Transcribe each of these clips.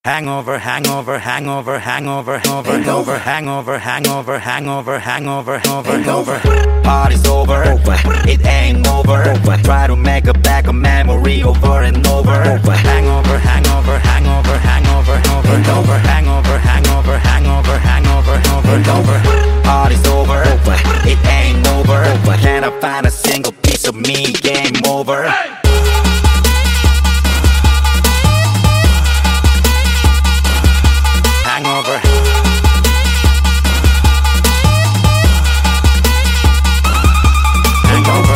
Hangover, hangover, hangover, hangover, hangover, hangover, hangover, hangover, hangover, hangover. Party's over, it ain't over. Try to make back a memory over and over. Hangover, hangover, hangover, hangover, hangover, hangover, hangover, hangover, hangover, hangover. Party's over, it ain't over. Can I find a single piece of me? Game over. Hangover. Hangover.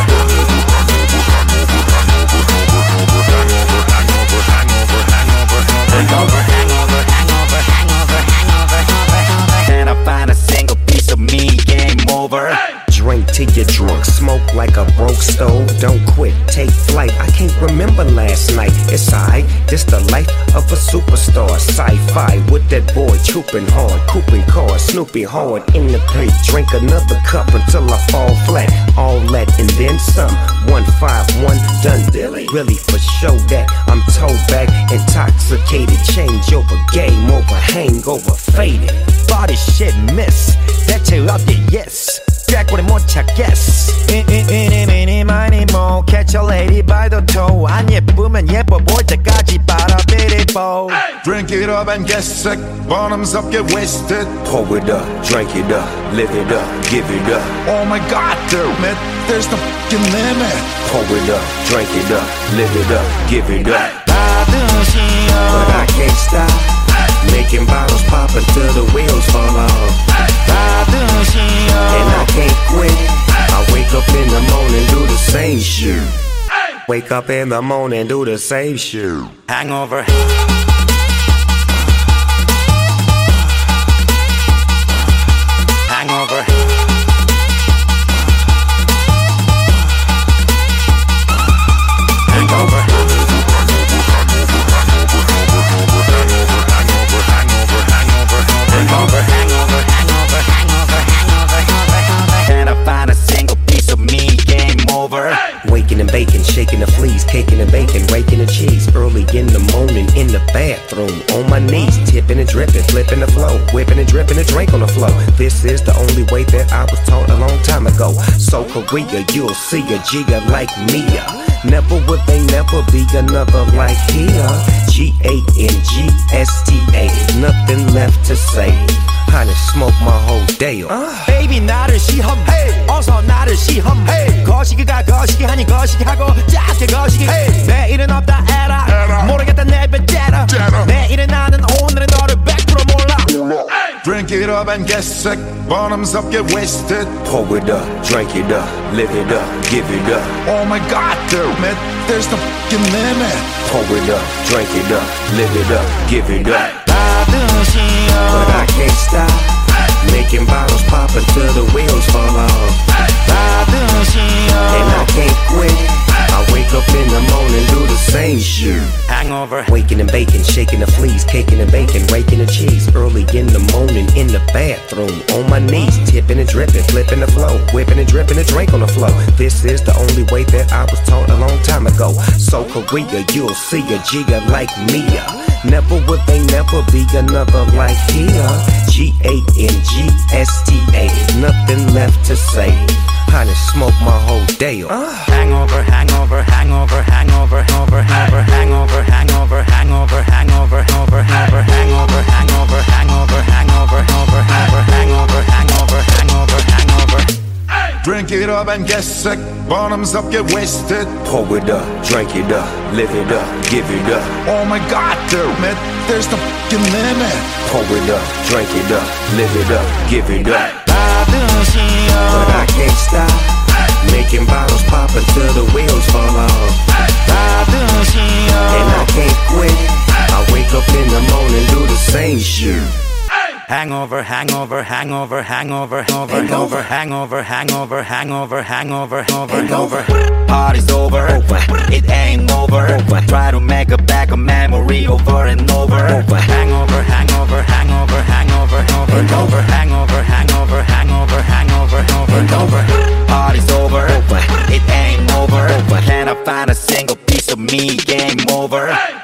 Can I find a single piece of me? Game over. Drink till you're drunk, smoke like a broke stove. Don't quit, take flight. I can't remember last night. It's alright, this the life of a superstar. Sci-fi with that boy trooping hard, cooping cars, Snoopy hard in the plate. Drink another cup until I fall flat. All that and then some. 151 done dilly. Really for show that I'm toe back, intoxicated. Change over, game over, hangover, faded. Body shit miss. That's it up the yes. 꾀꼬리 못 찾겠어. 이니 많이 뭐 catch a lady by the toe. 안 예쁘면 예뻐 보일 때까지 빨아들이고. Drink it up and get sick. Bottoms up, get wasted. Pour it up, drink it up, live it up, give it up. Oh my God, damn it, there's no fucking limit. Pour it up, drink it up, live it up, give it up. But I can't stop. Making bottles pop until the wheels fall off. And I can't quit. I wake up in the morning, do the same shit. Wake up in the morning, do the same shit. Hangover. Hangover. Hangover. Hangover, hangover, hangover, hangover, hangover, hangover. Can I find a single piece of me? Game over. Waking and baking, shaking the fleas, caking and bacon, raking the cheese. Early in the morning in the bathroom, on my knees, tipping and dripping, flipping the flow, whipping and dripping a drink on the floor. This is the only way that I was taught a long time ago. So Korea, you'll see a Gia like Mia. Never would they never be another like here. G-A-N-G-S-T-A. Nothing left to say. I done smoked my whole day up. Baby 나를 시험해 어서 나를 시험해 거시기가 거시기 하니 거시기 하고 작게 거시기 내일은 없다 에라 모르겠다 내 배째라 내일은 나는 오늘의 너를 100% 몰라. Drink it up and get sick. Bottoms up, get wasted. Pour it up, drink it up, live it up, give it up. Oh my God, damn it, there's no fucking limit. Pour it up, drink it up, live it up, give it up. But I can't stop. Making bottles pop until the wheels fall off. And I can't quit. I wake up in the morning, do the same shit. Hangover. Waking and baking, shaking the fleas, caking and bacon, raking the cheese. Early in the morning in the bathroom, on my knees, tipping and dripping, flipping the flow, whipping and dripping a drink on the floor. This is the only way that I was taught a long time ago. So Korea, you'll see a Gia like Mia. Never would they never be another like here. G-A-N-G-S-T-A. Nothing left to say. I done smoked my whole day up. Hangover, hangover, hangover, hangover, hangover, hangover, hangover, hangover, hangover, hangover, hangover, hangover, hangover, hangover, hangover, hangover, hangover, hangover, hangover, hangover. Drink it up and get sick. Bottoms up, get wasted. Pour it up, drink it up, live it up, give it up. Oh my God, damn it, there's no fucking limit. Pour it up, drink it up, live it up, give it up. But I can't stop. Making bottles pop until the wheels fall off. And I can't quit. I wake up in the morning, do the same shit. Hangover, hangover, hangover, hangover, hangover, hangover, hangover, hangover, hangover, hangover. Party's over, it ain't over. Try to make back a memory over and over. Hangover, hangover, hangover, hangover, hangover, hangover, hangover, hangover, hangover, hangover. Party's over, it ain't over. Can I find a single piece of me? Game over.